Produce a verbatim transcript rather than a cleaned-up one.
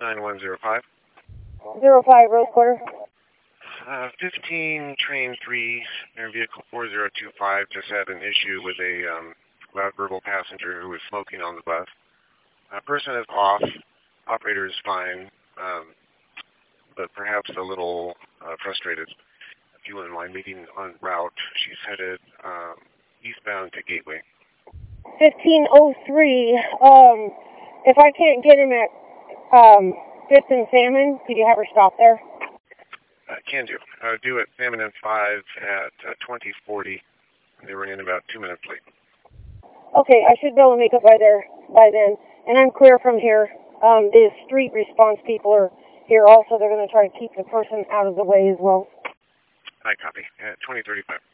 nine one zero five. Zero five, Rose Quarter. Uh, fifteen, train three, air vehicle four zero two five just had an issue with a um, loud verbal passenger who was smoking on the bus. Uh, person is off, operator is fine, um, but perhaps a little uh, frustrated. If you wouldn't mind meeting en route, she's headed um, eastbound to Gateway. fifteen oh three, um, if I can't get him at um, fifth and Salmon, could you have her stop there? Uh, can do. Uh, do it Salmon and five at uh, twenty forty. They were in about two minutes late. Okay, I should be able to make it by there by then. And I'm clear from here. Um, the street response people are here also. They're going to try to keep the person out of the way as well. I copy. At twenty thirty-five.